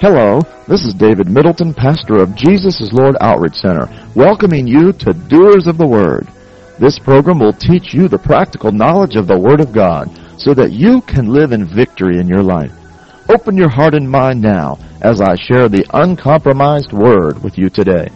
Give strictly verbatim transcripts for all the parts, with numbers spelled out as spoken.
Hello, this is David Middleton, pastor of Jesus is Lord Outreach Center, welcoming you to Doers of the Word. This program will teach you the practical knowledge of the Word of God so that you can live in victory in your life. Open your heart and mind now as I share the uncompromised Word with you today.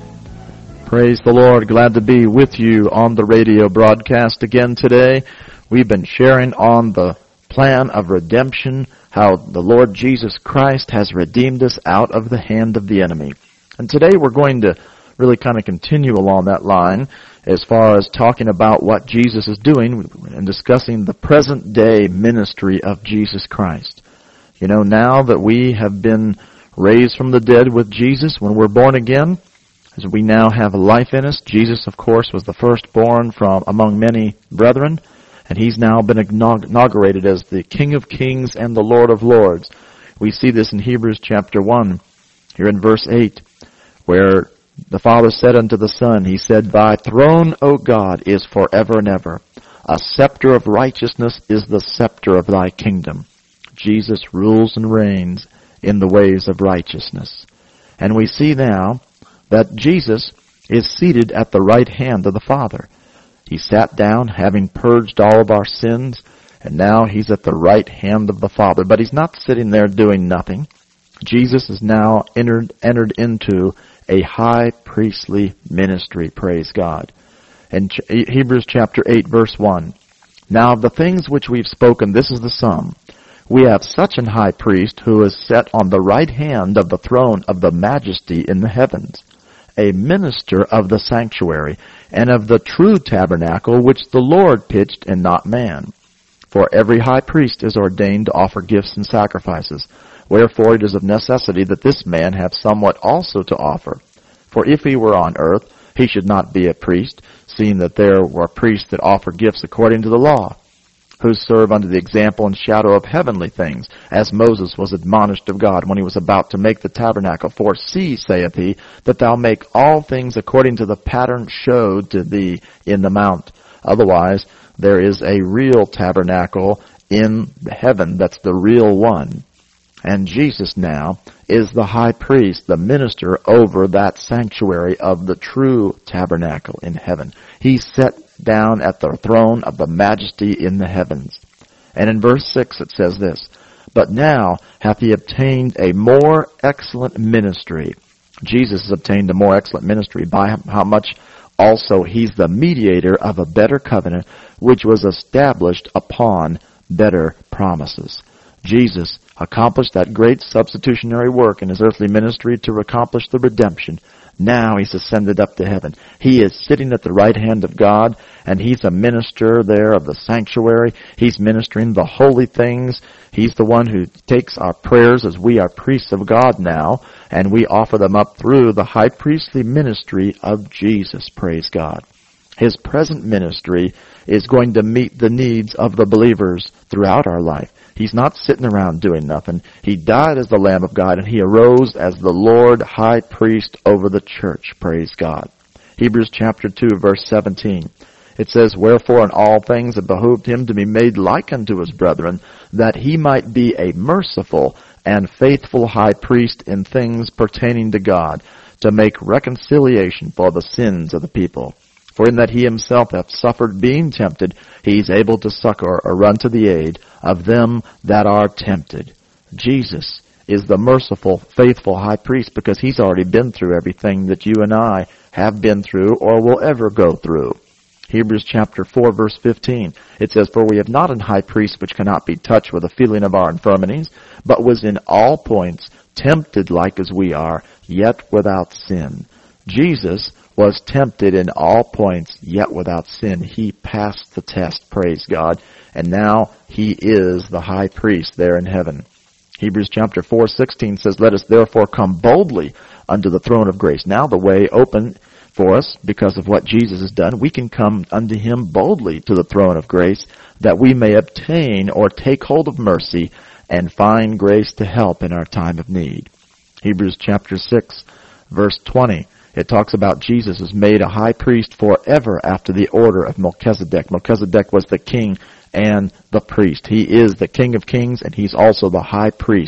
Praise the Lord. Glad to be with you on the radio broadcast again today. We've been sharing on the plan of redemption, how the Lord Jesus Christ has redeemed us out of the hand of the enemy. And today we're going to really kind of continue along that line as far as talking about what Jesus is doing and discussing the present day ministry of Jesus Christ. You know, now that we have been raised from the dead with Jesus when we're born again, as we now have life in us, Jesus, of course, was the firstborn from among many brethren, and he's now been inaugurated as the King of Kings and the Lord of Lords. We see this in Hebrews chapter one, here in verse eight, where the Father said unto the Son, He said, Thy throne, O God, is forever and ever. A scepter of righteousness is the scepter of thy kingdom. Jesus rules and reigns in the ways of righteousness. And we see now that Jesus is seated at the right hand of the Father. He sat down, having purged all of our sins, and now he's at the right hand of the Father. But he's not sitting there doing nothing. Jesus has now entered, entered into a high priestly ministry, praise God. In Hebrews chapter eight, verse one, Now of the things which we've spoken, this is the sum. We have such an high priest who is set on the right hand of the throne of the majesty in the heavens, a minister of the sanctuary, and of the true tabernacle which the Lord pitched and not man. For every high priest is ordained to offer gifts and sacrifices. Wherefore it is of necessity that this man have somewhat also to offer. For if he were on earth, he should not be a priest, seeing that there were priests that offer gifts according to the law, who serve under the example and shadow of heavenly things, as Moses was admonished of God when he was about to make the tabernacle. For see, saith he, that thou make all things according to the pattern showed to thee in the mount. Otherwise, there is a real tabernacle in heaven that's the real one. And Jesus now is the high priest, the minister over that sanctuary of the true tabernacle in heaven. He's set down at the throne of the majesty in the heavens. And in verse six it says this, But now hath he obtained a more excellent ministry. Jesus has obtained a more excellent ministry by how much also he's the mediator of a better covenant, which was established upon better promises. Jesus accomplished that great substitutionary work in his earthly ministry to accomplish the redemption. Now he's ascended up to heaven. He is sitting at the right hand of God, and he's a minister there of the sanctuary. He's ministering the holy things. He's the one who takes our prayers as we are priests of God now, and we offer them up through the high priestly ministry of Jesus, praise God. His present ministry is going to meet the needs of the believers throughout our life. He's not sitting around doing nothing. He died as the Lamb of God, and he arose as the Lord High Priest over the church. Praise God. Hebrews chapter two, verse seventeen. It says, Wherefore in all things it behooved him to be made like unto his brethren, that he might be a merciful and faithful high priest in things pertaining to God, to make reconciliation for the sins of the people. For in that he himself hath suffered being tempted, he is able to succor or run to the aid of them that are tempted. Jesus is the merciful, faithful high priest because he's already been through everything that you and I have been through or will ever go through. Hebrews chapter four, verse fifteen. It says, For we have not an high priest which cannot be touched with the feeling of our infirmities, but was in all points tempted like as we are, yet without sin. Jesus was tempted in all points, yet without sin. He passed the test, praise God, and now he is the high priest there in heaven. Hebrews chapter four, sixteen says, Let us therefore come boldly unto the throne of grace. Now the way open for us, because of what Jesus has done, we can come unto him boldly to the throne of grace, that we may obtain or take hold of mercy and find grace to help in our time of need. Hebrews chapter six, verse twenty. It talks about Jesus is made a high priest forever after the order of Melchizedek. Melchizedek was the king and the priest. He is the King of Kings, and he's also the high priest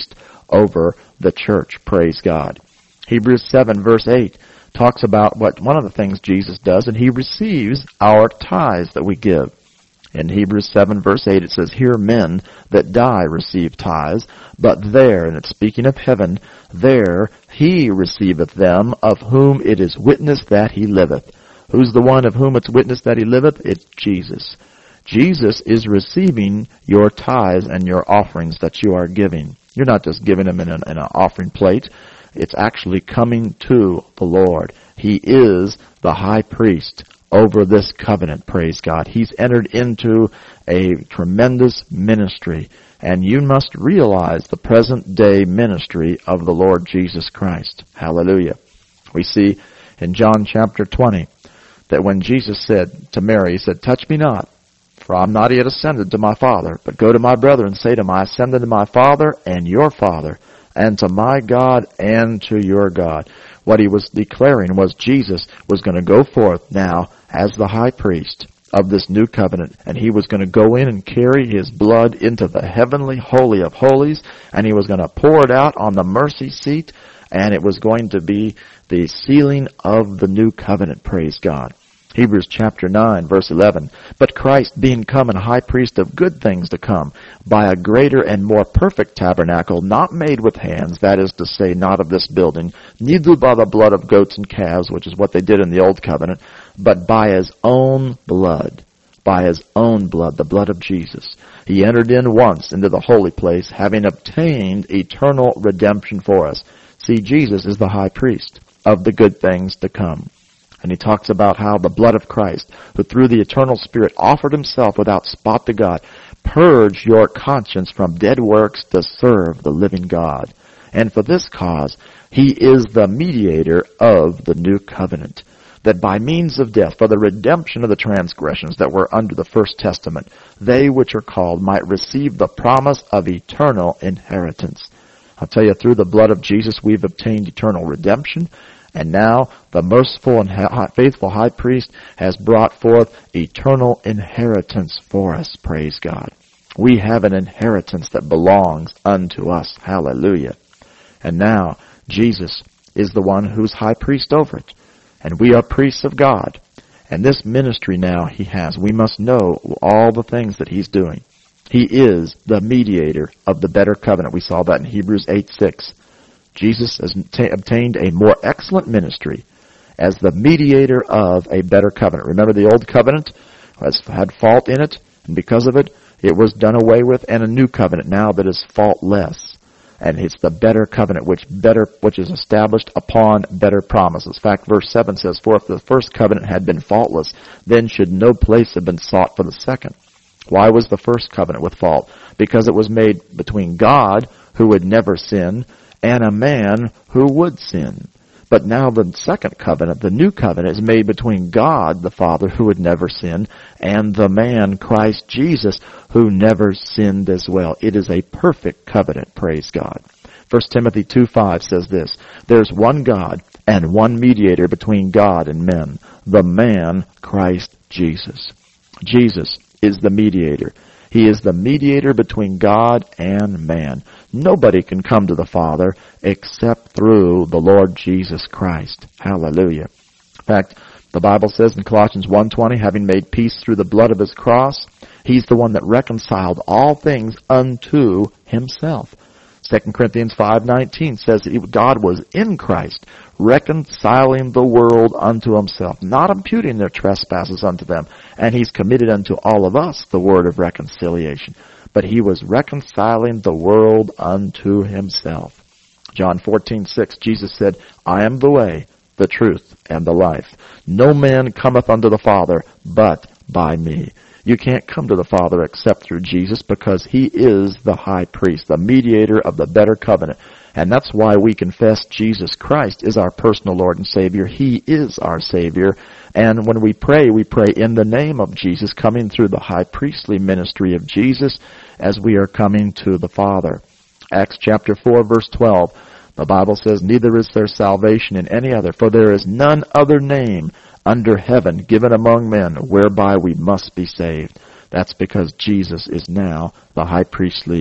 over the church. Praise God. Hebrews seven verse eight talks about what one of the things Jesus does, and he receives our tithes that we give. In Hebrews seven verse eight it says, here men that die receive tithes, but there, and it's speaking of heaven, there he receiveth them of whom it is witnessed that he liveth. Who's the one of whom it's witnessed that he liveth? It's Jesus. Jesus is receiving your tithes and your offerings that you are giving. You're not just giving them in an, in an offering plate. It's actually coming to the Lord. He is the high priest over this covenant, praise God. He's entered into a tremendous ministry, and you must realize the present day ministry of the Lord Jesus Christ. Hallelujah. We see in John chapter twenty that when Jesus said to Mary, he said, touch me not, for I'm not yet ascended to my Father, but go to my brother and say to them, I ascended to my Father and your Father, and to my God and to your God. What he was declaring was Jesus was going to go forth now as the high priest of this new covenant, and he was going to go in and carry his blood into the heavenly holy of holies, and he was going to pour it out on the mercy seat, and it was going to be the sealing of the new covenant, praise God. Hebrews chapter nine, verse eleven, but Christ being come and high priest of good things to come, by a greater and more perfect tabernacle, not made with hands, that is to say, not of this building, neither by the blood of goats and calves, which is what they did in the old covenant, but by his own blood, by his own blood, the blood of Jesus. He entered in once into the holy place, having obtained eternal redemption for us. See, Jesus is the high priest of the good things to come. And he talks about how the blood of Christ, who through the eternal Spirit offered himself without spot to God, purge your conscience from dead works to serve the living God. And for this cause, he is the mediator of the new covenant, that by means of death, for the redemption of the transgressions that were under the first testament, they which are called might receive the promise of eternal inheritance. I'll tell you, through the blood of Jesus, we've obtained eternal redemption. And now the merciful and faithful high priest has brought forth eternal inheritance for us, praise God. We have an inheritance that belongs unto us, hallelujah. And now Jesus is the one who's high priest over it. And we are priests of God. And this ministry now he has, we must know all the things that he's doing. He is the mediator of the better covenant. We saw that in Hebrews eight six. Jesus has t- obtained a more excellent ministry as the mediator of a better covenant. Remember, the old covenant has had fault in it, and because of it, it was done away with, and a new covenant now that is faultless. And it's the better covenant which better which is established upon better promises. In fact, verse seven says, for if the first covenant had been faultless, then should no place have been sought for the second. Why was the first covenant with fault? Because it was made between God, who would never sin, and a man who would sin. But now the second covenant, the new covenant, is made between God, the Father, who would never sin, and the man, Christ Jesus, who never sinned as well. It is a perfect covenant, praise God. First Timothy two five says this, there's one God and one mediator between God and men, the man, Christ Jesus. Jesus is the mediator. He is the mediator between God and man. Nobody can come to the Father except through the Lord Jesus Christ. Hallelujah. In fact, the Bible says in Colossians one twenty, having made peace through the blood of his cross, he's the one that reconciled all things unto himself. Second Corinthians five nineteen says that God was in Christ, reconciling the world unto himself, not imputing their trespasses unto them. And he's committed unto all of us the word of reconciliation. But he was reconciling the world unto himself. John fourteen six, Jesus said, I am the way, the truth, and the life. No man cometh unto the Father but by me. You can't come to the Father except through Jesus, because he is the high priest, the mediator of the better covenant. And that's why we confess Jesus Christ is our personal Lord and Savior. He is our Savior. And when we pray, we pray in the name of Jesus, coming through the high priestly ministry of Jesus as we are coming to the Father. Acts chapter four, verse twelve, the Bible says, neither is there salvation in any other, for there is none other name under heaven given among men whereby we must be saved. That's because Jesus is now the high priestly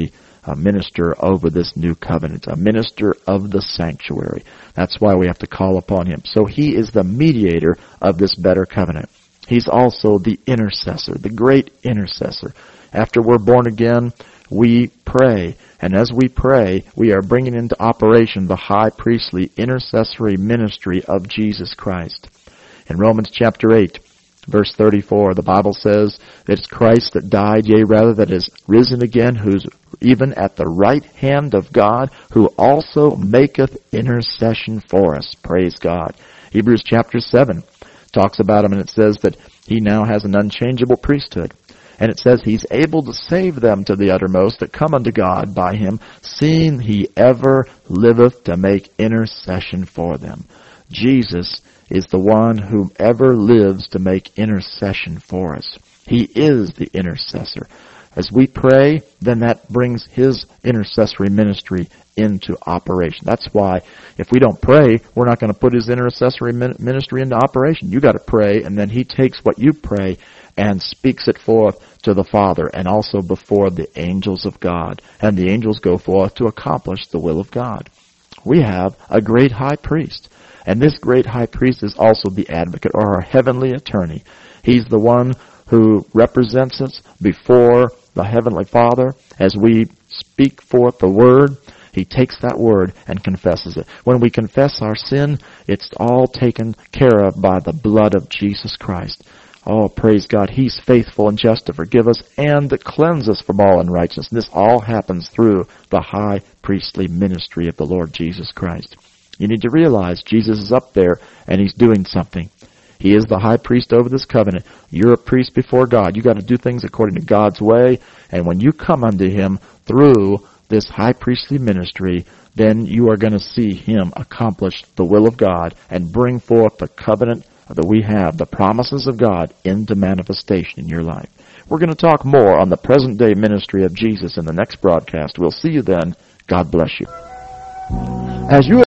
a minister over this new covenant, a minister of the sanctuary. That's why we have to call upon him. So he is the mediator of this better covenant. He's also the intercessor, the great intercessor. After we're born again, we pray. And as we pray, we are bringing into operation the high priestly intercessory ministry of Jesus Christ. In Romans chapter eight, verse thirty-four, the Bible says that it's Christ that died, yea, rather that is risen again, who's even at the right hand of God, who also maketh intercession for us. Praise God. Hebrews chapter seven talks about him, and it says that he now has an unchangeable priesthood. And it says he's able to save them to the uttermost that come unto God by him, seeing he ever liveth to make intercession for them. Jesus is the one who ever lives to make intercession for us. He is the intercessor. As we pray, then that brings his intercessory ministry into operation. That's why if we don't pray, we're not going to put his intercessory ministry into operation. You got to pray, and then he takes what you pray and speaks it forth to the Father and also before the angels of God. And the angels go forth to accomplish the will of God. We have a great high priest. And this great high priest is also the advocate, or our heavenly attorney. He's the one who represents us before the heavenly Father. As we speak forth the word, he takes that word and confesses it. When we confess our sin, it's all taken care of by the blood of Jesus Christ. Oh, praise God. He's faithful and just to forgive us and to cleanse us from all unrighteousness. This all happens through the high priestly ministry of the Lord Jesus Christ. You need to realize Jesus is up there and he's doing something. He is the high priest over this covenant. You're a priest before God. You got to do things according to God's way. And when you come unto him through this high priestly ministry, then you are going to see him accomplish the will of God and bring forth the covenant that we have, the promises of God, into manifestation in your life. We're going to talk more on the present day ministry of Jesus in the next broadcast. We'll see you then. God bless you. As you